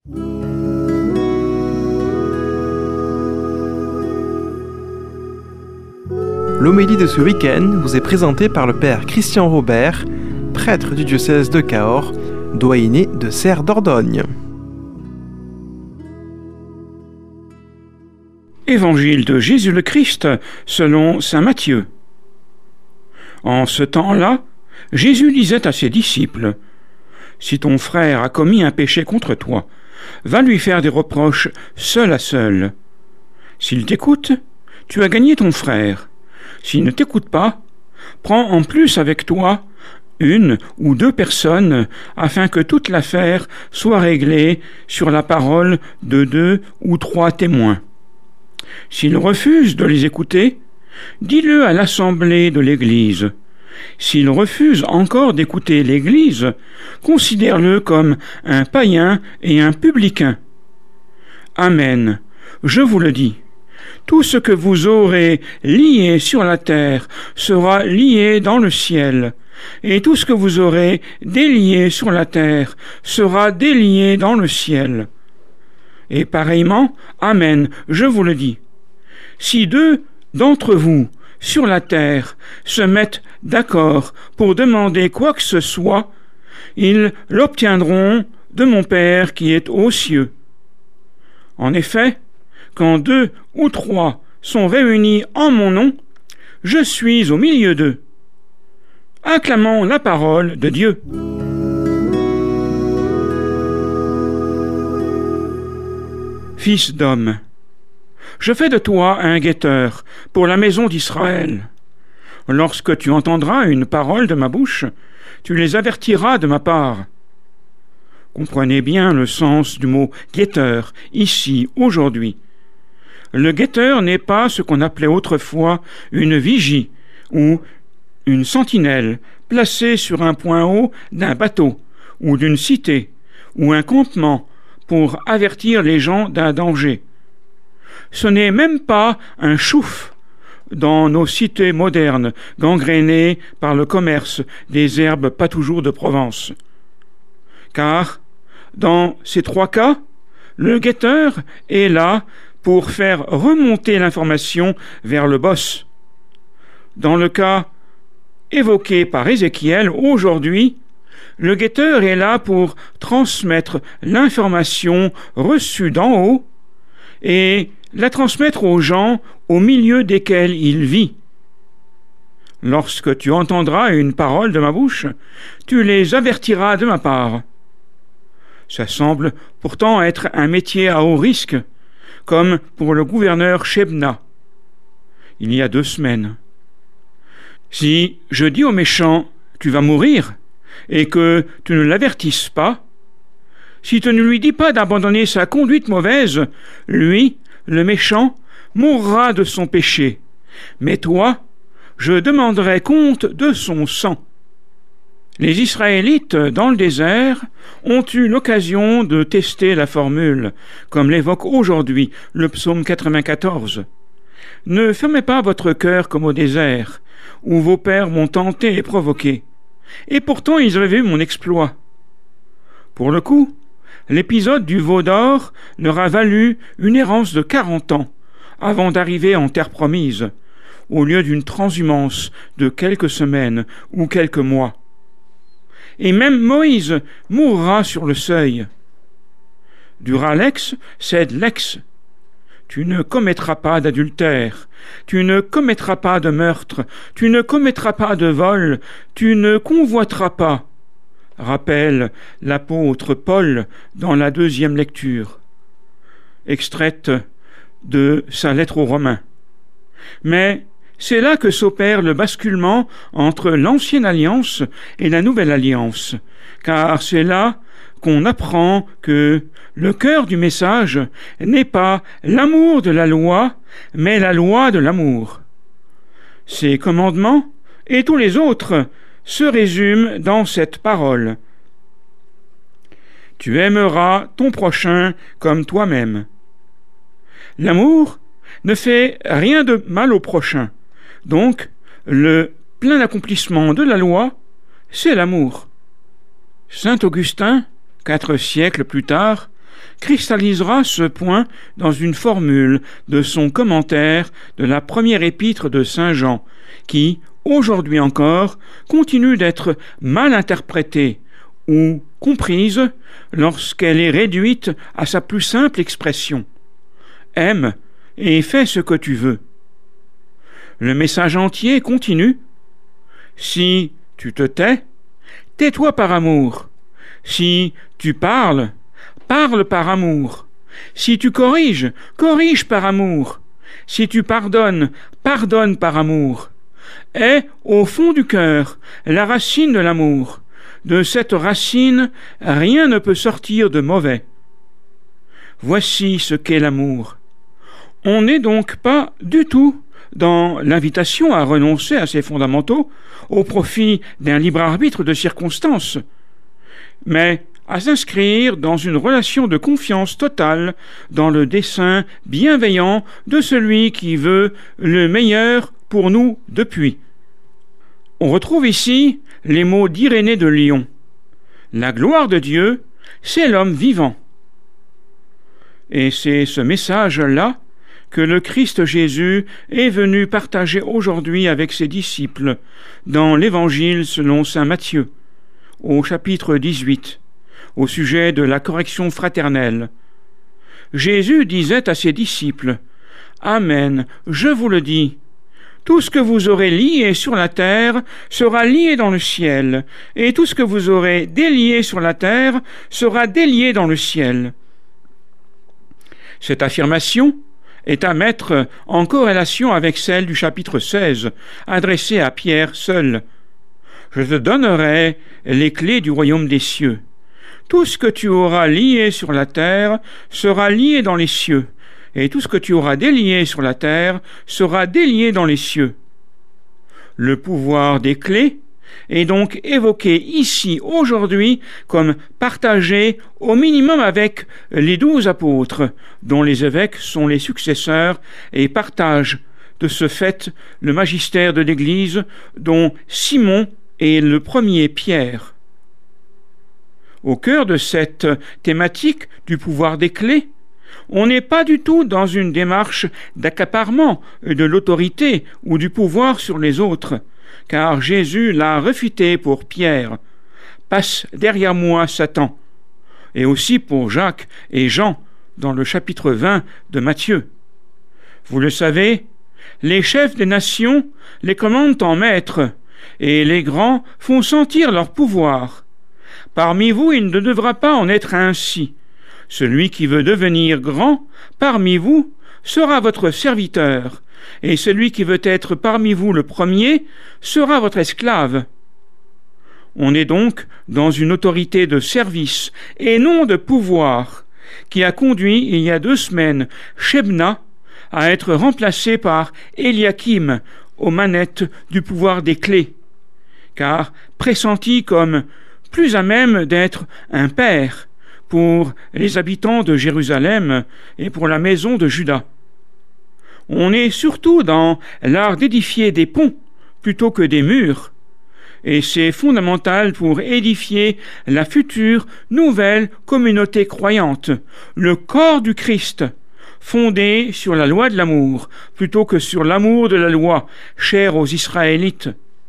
L'homélie de ce week-end vous est présentée par le père Christian Robert, prêtre du diocèse de Cahors, doyenné de Serre d'Ordogne. Évangile de Jésus le Christ selon saint Matthieu. En ce temps-là, Jésus disait à ses disciples : « Si ton frère a commis un péché contre toi, va lui faire des reproches seul à seul. S'il t'écoute, tu as gagné ton frère. S'il ne t'écoute pas, prends en plus avec toi une ou deux personnes, afin que toute l'affaire soit réglée sur la parole de 2 ou 3 témoins. S'il refuse de les écouter, dis-le à l'assemblée de l'Église. S'il refuse encore d'écouter l'Église, considère-le comme un païen et un publicain. Amen, je vous le dis. Tout ce que vous aurez lié sur la terre sera lié dans le ciel, et tout ce que vous aurez délié sur la terre sera délié dans le ciel. Et pareillement, amen, je vous le dis. Si 2 d'entre vous, sur la terre, se mettent d'accord pour demander quoi que ce soit, ils l'obtiendront de mon Père qui est aux cieux. En effet, quand 2 ou 3 sont réunis en mon nom, je suis au milieu d'eux. Acclamons la parole de Dieu. Fils d'homme, je fais de toi un guetteur pour la maison d'Israël. Lorsque tu entendras une parole de ma bouche, tu les avertiras de ma part. Comprenez bien le sens du mot guetteur, ici, aujourd'hui. Le guetteur n'est pas ce qu'on appelait autrefois une vigie ou une sentinelle placée sur un point haut d'un bateau ou d'une cité ou un campement pour avertir les gens d'un danger. Ce n'est même pas un chouf dans nos cités modernes gangrénées par le commerce des herbes pas toujours de Provence. Car, dans ces 3 cas, le guetteur est là pour faire remonter l'information vers le boss. Dans le cas évoqué par Ézéchiel aujourd'hui, le guetteur est là pour transmettre l'information reçue d'en haut et la transmettre aux gens au milieu desquels il vit. Lorsque tu entendras une parole de ma bouche, tu les avertiras de ma part. Ça semble pourtant être un métier à haut risque, comme pour le gouverneur Shebna, il y a 2 semaines. Si je dis au méchant « tu vas mourir » et que tu ne l'avertisses pas, si tu ne lui dis pas d'abandonner sa conduite mauvaise, lui, le méchant, mourra de son péché, mais toi, je demanderai compte de son sang. Les Israélites, dans le désert, ont eu l'occasion de tester la formule, comme l'évoque aujourd'hui le psaume 94. « Ne fermez pas votre cœur comme au désert, où vos pères m'ont tenté et provoqué. Et pourtant ils avaient vu mon exploit. » Pour le coup, l'épisode du veau d'or leur a valu une errance de 40 ans avant d'arriver en terre promise, au lieu d'une transhumance de quelques semaines ou quelques mois. Et même Moïse mourra sur le seuil. Dura lex, sed lex. Tu ne commettras pas d'adultère, tu ne commettras pas de meurtre, tu ne commettras pas de vol, tu ne convoiteras pas, rappelle l'apôtre Paul dans la 2e lecture, extraite de sa lettre aux Romains. Mais c'est là que s'opère le basculement entre l'ancienne alliance et la nouvelle alliance, car c'est là qu'on apprend que le cœur du message n'est pas l'amour de la loi, mais la loi de l'amour. Ces commandements et tous les autres se résument dans cette parole. Tu aimeras ton prochain comme toi-même. L'amour ne fait rien de mal au prochain. Donc, le plein accomplissement de la loi, c'est l'amour. Saint Augustin, 4 siècles plus tard, cristallisera ce point dans une formule de son commentaire de la première épître de Saint Jean, qui, aujourd'hui encore, continue d'être mal interprétée ou comprise lorsqu'elle est réduite à sa plus simple expression. Aime et fais ce que tu veux. Le message entier continue. Si tu te tais, tais-toi par amour. Si tu parles, parle par amour. Si tu corriges, corrige par amour. Si tu pardonnes, pardonne par amour. Est, au fond du cœur, la racine de l'amour. De cette racine, rien ne peut sortir de mauvais. Voici ce qu'est l'amour. On n'est donc pas du tout dans l'invitation à renoncer à ses fondamentaux au profit d'un libre arbitre de circonstances, mais à s'inscrire dans une relation de confiance totale dans le dessein bienveillant de celui qui veut le meilleur pour nous depuis. On retrouve ici les mots d'Irénée de Lyon. La gloire de Dieu, c'est l'homme vivant. Et c'est ce message-là que le Christ Jésus est venu partager aujourd'hui avec ses disciples dans l'Évangile selon saint Matthieu, au chapitre 18, au sujet de la correction fraternelle. Jésus disait à ses disciples : « Amen, je vous le dis, tout ce que vous aurez lié sur la terre sera lié dans le ciel, et tout ce que vous aurez délié sur la terre sera délié dans le ciel. » Cette affirmation est à mettre en corrélation avec celle du chapitre 16, adressée à Pierre seul. « Je te donnerai les clés du royaume des cieux. Tout ce que tu auras lié sur la terre sera lié dans les cieux, et tout ce que tu auras délié sur la terre sera délié dans les cieux. » Le pouvoir des clés est donc évoqué ici aujourd'hui comme partagé au minimum avec les 12 apôtres, dont les évêques sont les successeurs et partagent de ce fait le magistère de l'Église, dont Simon est le premier Pierre. Au cœur de cette thématique du pouvoir des clés, on n'est pas du tout dans une démarche d'accaparement de l'autorité ou du pouvoir sur les autres, car Jésus l'a réfuté pour Pierre. « Passe derrière moi, Satan !» et aussi pour Jacques et Jean dans le chapitre 20 de Matthieu. Vous le savez, les chefs des nations les commandent en maîtres, et les grands font sentir leur pouvoir. Parmi vous, il ne devra pas en être ainsi. Celui qui veut devenir grand parmi vous sera votre serviteur, et celui qui veut être parmi vous le premier sera votre esclave. On est donc dans une autorité de service et non de pouvoir, qui a conduit il y a 2 semaines Shebna à être remplacé par Eliakim aux manettes du pouvoir des clés, car pressenti comme plus à même d'être un père pour les habitants de Jérusalem et pour la maison de Juda. On est surtout dans l'art d'édifier des ponts plutôt que des murs, et c'est fondamental pour édifier la future nouvelle communauté croyante, le corps du Christ, fondé sur la loi de l'amour plutôt que sur l'amour de la loi, chère aux Israélites.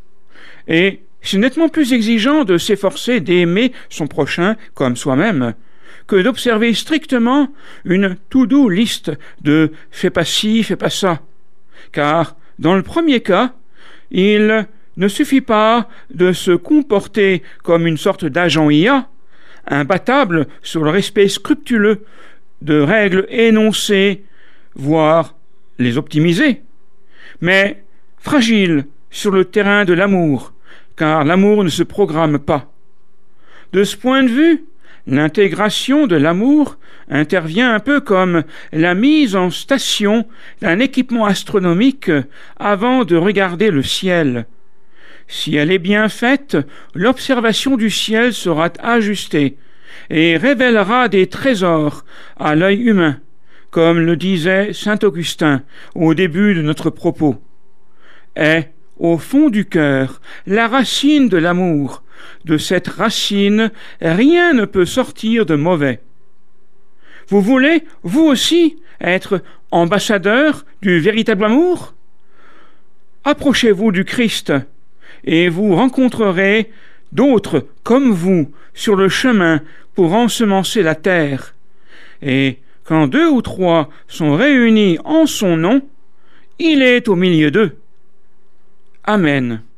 Et c'est nettement plus exigeant de s'efforcer d'aimer son prochain comme soi-même que d'observer strictement une to-do list de « fais pas ci, fais pas ça », car dans le premier cas, il ne suffit pas de se comporter comme une sorte d'agent IA, imbattable sur le respect scrupuleux de règles énoncées, voire les optimiser, mais fragile sur le terrain de l'amour, car l'amour ne se programme pas. De ce point de vue, l'intégration de l'amour intervient un peu comme la mise en station d'un équipement astronomique avant de regarder le ciel. Si elle est bien faite, l'observation du ciel sera ajustée et révélera des trésors à l'œil humain, comme le disait saint Augustin au début de notre propos. Est, au fond du cœur, la racine de l'amour. De cette racine, rien ne peut sortir de mauvais. Vous voulez, vous aussi, être ambassadeur du véritable amour? Approchez-vous du Christ et vous rencontrerez d'autres comme vous sur le chemin pour ensemencer la terre. Et quand 2 ou 3 sont réunis en son nom, il est au milieu d'eux. Amen.